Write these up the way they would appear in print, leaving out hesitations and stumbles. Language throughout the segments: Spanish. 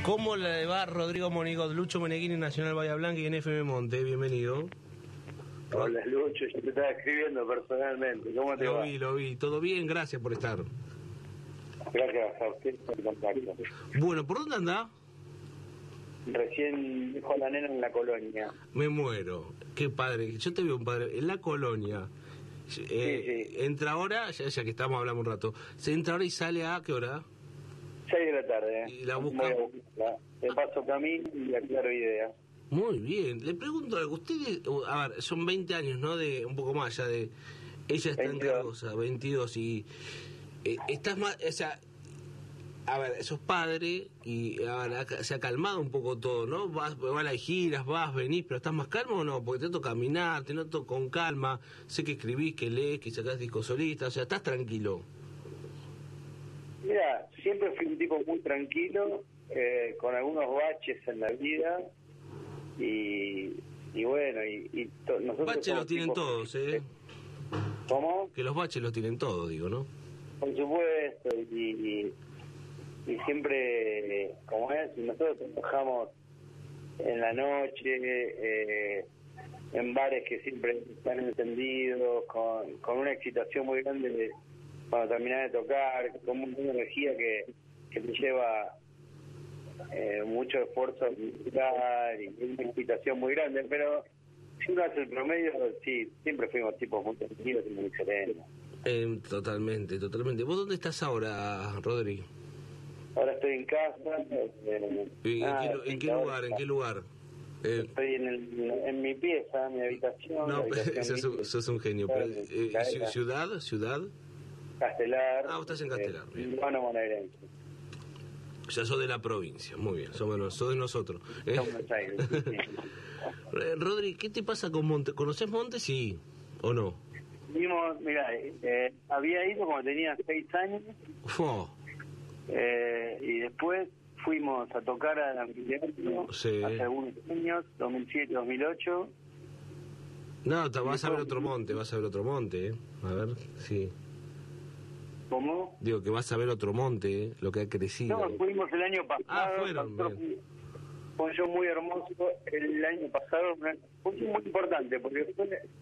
¿Cómo le va Rodrigo Monigot, Lucho Meneghini, Nacional Bahía Blanca y en FM Monte? Bienvenido. Hola Lucho, yo te estaba escribiendo personalmente. ¿Cómo te va? Lo vi. Todo bien, gracias por estar. Gracias a usted por el contacto. Bueno, ¿por dónde anda? Recién dejó a la nena en la colonia. Me muero. Qué padre. Yo te veo un padre en la colonia. Sí. Entra ahora, ya que estamos hablando un rato. Se entra ahora y sale a ¿qué hora? 6 de la tarde. ¿Y la busca? Te paso camino y aclaro ideas. Muy bien. Le pregunto algo. Ustedes, a ver, son 20 años, ¿no? De un poco más ya de... Ella está 22. en Cargosa, 22 y... estás más... O sea, a ver, sos padre y a ver, se ha calmado un poco todo, ¿no? Vas a las giras, venís, pero ¿estás más calmo o no? Porque te toca caminar, te noto con calma, sé que escribís, que lees, que sacás discos solistas, o sea, estás tranquilo. Mira, siempre fui un tipo muy tranquilo, con algunos baches en la vida y bueno, nosotros... Baches los tienen todos, ¿eh? ¿Cómo? Que los baches los tienen todos, digo, ¿no? Por supuesto, y siempre, como es, nosotros trabajamos en la noche, en bares que siempre están encendidos, con una excitación muy grande cuando terminás de tocar, con una energía que te lleva mucho esfuerzo y una excitación muy grande, pero si uno hace el promedio, sí, siempre fuimos tipos muy tranquilos y muy serenos. Totalmente. ¿Vos dónde estás ahora, Rodri? Ahora estoy en casa. ¿En qué lugar? Estoy en mi pieza, en mi habitación. No, sos un genio. ¿Ciudad? Castelar. Vos estás en Castelar. Urbano bonaerense. Ya sos de la provincia, muy bien, sos de nosotros. Buenos Aires. Rodri, ¿qué te pasa con Monte? ¿Conocés Monte, sí o no? Mira, había ido cuando tenía 6 años. Y después fuimos a tocar al anfiteatro hace algunos años, 2007, 2008. No, vas a ver otro monte, ¿eh? A ver, sí. ¿Cómo? Digo que vas a ver otro monte, lo que ha crecido. No, fuimos el año pasado. Fue un show muy hermoso el año pasado, fue muy importante, porque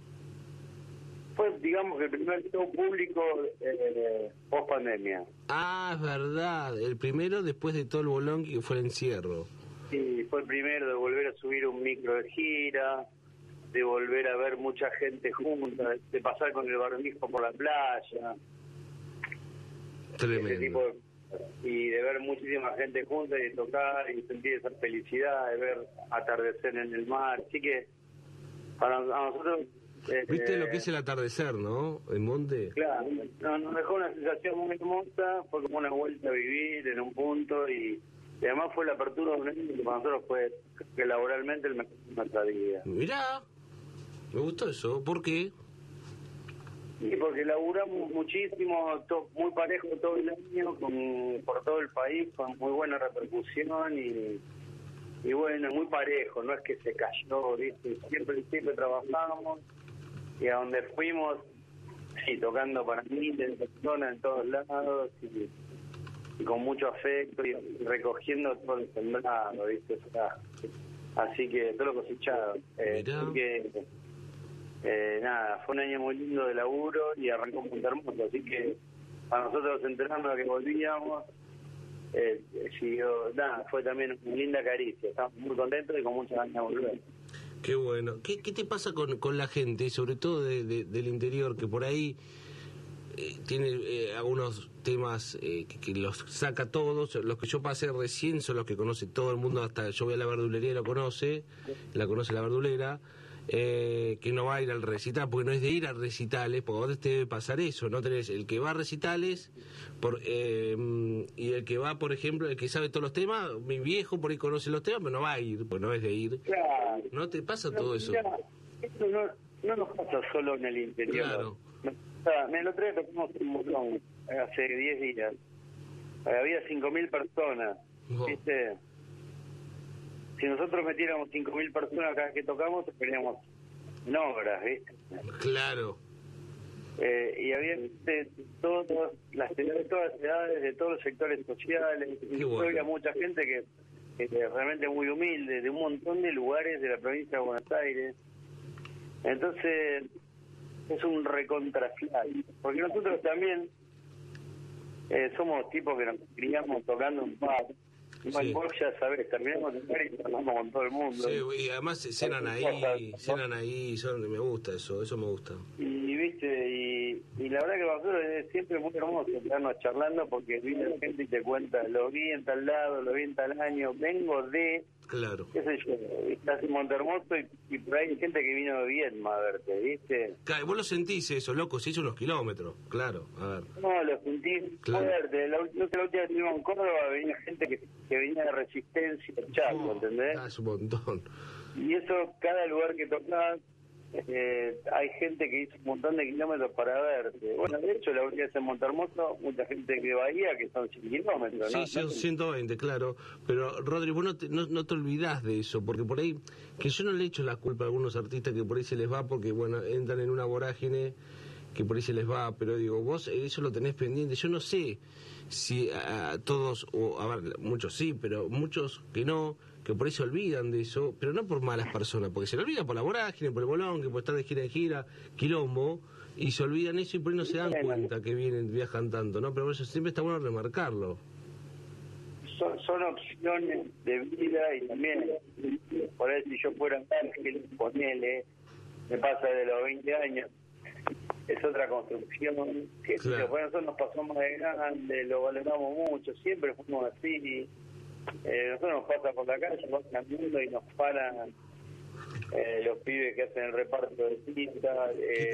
fue digamos, el primer show público post pandemia. Es verdad, el primero después de todo el bolón que fue el encierro. Sí, fue el primero de volver a subir un micro de gira, de volver a ver mucha gente junta, de pasar con el barbijo por la playa. Tremendo. Y de ver muchísima gente junta y de tocar y sentir esa felicidad, de ver atardecer en el mar. Así que para nosotros... ¿Viste lo que es el atardecer, no? En Monte. Claro, nos dejó una sensación muy hermosa, fue como una vuelta a vivir en un punto y además fue la apertura de un año que para nosotros fue que laboralmente el mejor de nuestra vida. Mirá, me gustó eso, ¿por qué? Sí, porque laburamos muchísimo, muy parejo todo el año, por todo el país, con muy buena repercusión y bueno, muy parejo, no es que se cayó, ¿viste? Siempre trabajamos y a donde fuimos, sí, tocando para miles de personas en todos lados y con mucho afecto y recogiendo todo el sembrado, ¿viste? Así que todo lo cosechado. Así que nada, fue un año muy lindo de laburo y arrancó muy hermoso, así que para nosotros enterarnos de que volvíamos, fue también una linda caricia, estamos muy contentos y con muchas ganas de volver. Qué bueno. ¿Qué te pasa con la gente, sobre todo del interior, que por ahí tiene algunos temas que los saca todos? Los que yo pasé recién son los que conoce todo el mundo, hasta yo voy a la verdulería y la conoce la verdulera, que no va a ir al recital, porque no es de ir a recitales, porque a vos te debe pasar eso, ¿no? Tenés el que va a recitales y el que va, por ejemplo, el que sabe todos los temas, mi viejo por ahí conoce los temas, pero no va a ir, porque no es de ir. Claro. ¿No te pasa todo eso? Esto no nos pasa solo en el interior. Claro. El otro día tocamos un montón, hace 10 días. Había 5.000 personas, ¿viste? Si nosotros metiéramos 5.000 personas cada vez que tocamos, teníamos en obras, ¿viste? Claro. Y había de todas las edades, de todos los sectores sociales. Y había mucha gente realmente muy humilde, de un montón de lugares de la provincia de Buenos Aires. Entonces, es un recontrafly, porque nosotros también somos tipos que nos criamos tocando un bar. Sí. Vos ya sabés, terminamos de tocar y hablamos con todo el mundo. Sí, y además cenan ahí, me gusta eso me gusta. Y viste, y la verdad que para nosotros es siempre muy hermoso estarnos charlando, porque viene la gente y te cuenta, lo vi en tal lado, lo vi en tal año, vengo de, Claro. qué sé yo, estás en Montermoso y por ahí hay gente que vino de Viedma a verte, ¿viste? Claro, vos lo sentís eso, loco, se hizo unos kilómetros, claro, a ver. No, lo sentí Claro. fuerte. La última vez que estuvimos en Córdoba venía gente que venía de Resistencia, Chaco, ¿entendés? Es un montón. Y eso, cada lugar que tocás, hay gente que hizo un montón de kilómetros para verte. Bueno, de hecho, la última vez en Montermoso, mucha gente de Bahía, que son 100 kilómetros, ¿no? Sí, son 120, claro. Pero, Rodri, vos no te olvidás de eso, porque por ahí, que yo no le echo la culpa a algunos artistas que por ahí se les va porque, bueno, entran en una vorágine que por ahí se les va, pero digo, vos eso lo tenés pendiente. Yo no sé si a todos, o a ver, muchos sí, pero muchos que no, que por ahí se olvidan de eso, pero no por malas personas, porque se lo olvidan por la vorágine, por el bolón, que por estar de gira en gira, quilombo, y se olvidan eso y por ahí no se dan cuenta que viajan tanto, ¿no? Pero eso siempre está bueno remarcarlo. Son opciones de vida, y también, por ahí si yo fuera ángel, ponele, me pasa de los 20 años, es otra construcción, que Claro. por nosotros nos pasó más de grande, lo valoramos mucho, siempre fuimos así. Nosotros nos pasa por la calle, vamos caminando y nos paran los pibes que hacen el reparto de citas,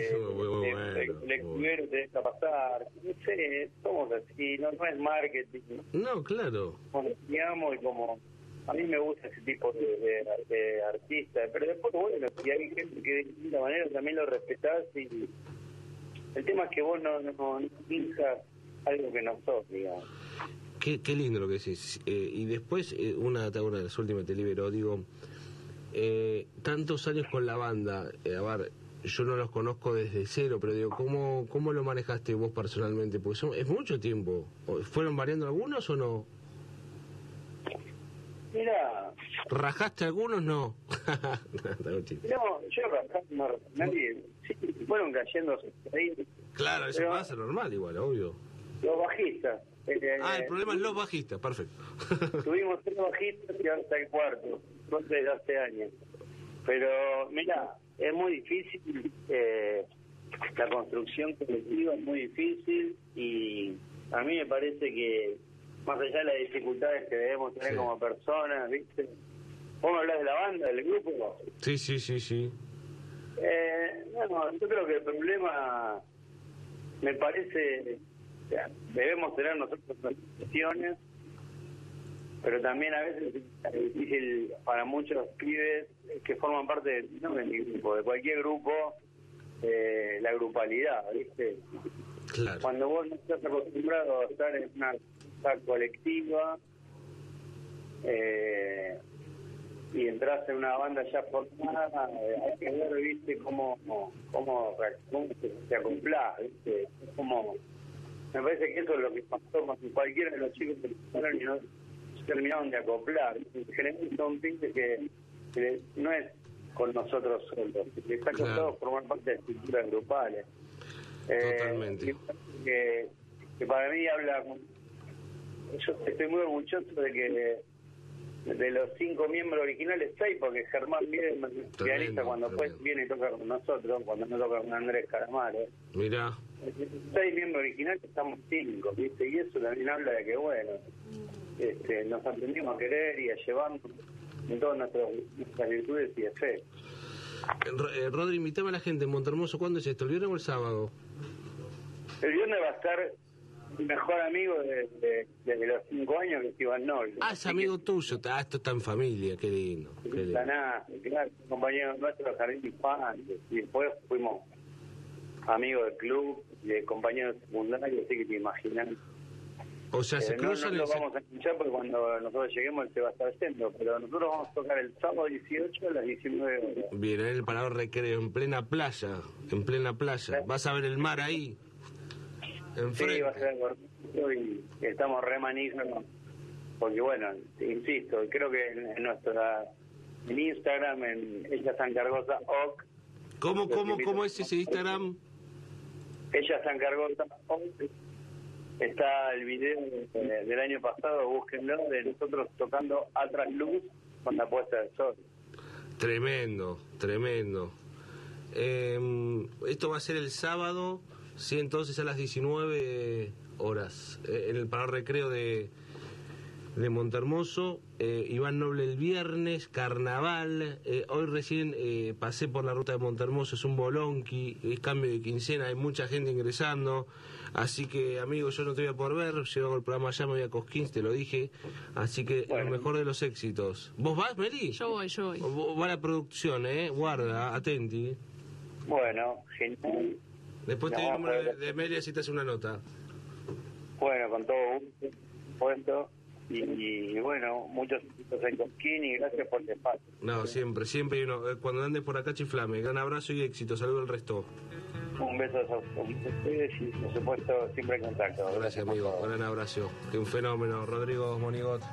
el escudero te deja pasar, no sé, somos así, no es marketing. No, claro. Como digamos, y como a mí me gusta ese tipo de artista, pero después, bueno, si hay gente que de distinta manera también lo respetás, y el tema es que vos no finjas algo que no sos, digamos. Qué lindo lo que decís. Y después, una de las últimas te libero, digo, tantos años con la banda, a ver, yo no los conozco desde cero, pero digo, ¿cómo lo manejaste vos personalmente? Porque es mucho tiempo. ¿Fueron variando algunos o no? Mira, ¿Rajaste algunos? No. no, yo no, nadie, sí, fueron cayendo ahí, Claro, eso pero pasa normal igual, obvio. los bajistas. El problema es los bajistas, perfecto. Tuvimos 3 bajistas y ahora está el cuarto, desde hace años. Pero, mira, es muy difícil, la construcción colectiva es muy difícil, y a mí me parece que, más allá de las dificultades que debemos tener como personas, ¿viste? ¿Vos me hablas de la banda, del grupo? Sí. No, yo creo que el problema, me parece, o sea, debemos tener nosotros nuestras decisiones, pero también a veces es difícil para muchos pibes que forman parte no de mi grupo, de cualquier grupo, la grupalidad, ¿viste? Claro. Cuando vos no estás acostumbrado a estar en una cosa colectiva, y entras en una banda ya formada, hay que ver, ¿viste? cómo te acoplás, ¿viste? Me parece que eso es lo que pasó con cualquiera de los chicos que empezaron y no se terminaron de acoplar. Generalmente son pibes que no es con nosotros solos, que está costado formar parte de estructuras grupales. Totalmente. Que para mí habla, yo estoy muy orgulloso de que de los 5 miembros originales, 6, porque Germán viene, pianista, cuando después viene y toca con nosotros, cuando no toca con Andrés Calamaro. Mirá. 6 miembros originales, estamos 5, ¿viste? Y eso también habla de que, bueno, nos aprendimos a querer y a llevarnos en todas nuestras virtudes y defectos. Rodri, invitame a la gente en Montermoso. ¿Cuándo es esto? ¿El viernes o el sábado? El viernes va a estar mi mejor amigo desde los 5 años, que es Iván Noble. Es amigo tuyo. Esto está en familia, qué lindo. Claro, compañero nuestro de jardín de infantes, y después fuimos amigos del club, de compañeros secundarios, así que te imaginas. O sea, se cruzan... No lo vamos a escuchar porque cuando nosotros lleguemos él se va a estar yendo, pero nosotros vamos a tocar el sábado 18 a las 19 horas. Bien, en el Parador Recreo, en plena playa. Vas a ver el mar ahí. Enfrente. Sí, va a ser cortito y estamos re manijas porque bueno, insisto, creo que en Instagram, en Ella San Cargosa OC. ¿Cómo es ese Instagram? Ella San Cargosa OC. Está el video del año pasado, búsquenlo, de nosotros tocando Atras Luz con la puesta del sol. Tremendo. Esto va a ser el sábado, sí, entonces a las 19 horas, en el Parador Recreo de Montehermoso. Iván Noble el viernes, carnaval. Hoy recién pasé por la ruta de Montehermoso, es un bolonqui, es cambio de quincena, hay mucha gente ingresando. Así que, amigo, yo no te voy a poder ver, llego al programa allá, me voy a Cosquín, te lo dije. Así que, bueno, lo mejor de los éxitos. ¿Vos vas, Meli? Yo voy. Va la producción, guarda, atenti. Bueno, genial. Después te doy el número de Meli, así te hace una nota. Bueno, con todo gusto, puesto. Y bueno, muchos éxitos en Cosquín y gracias por el espacio. No, siempre. Y uno, cuando andes por acá, chiflame. Gran abrazo y éxito. Saludo al resto. Un beso a ustedes y, por supuesto, siempre en contacto. Gracias, amigo. Gran abrazo. Que un fenómeno. Rodrigo Monigot.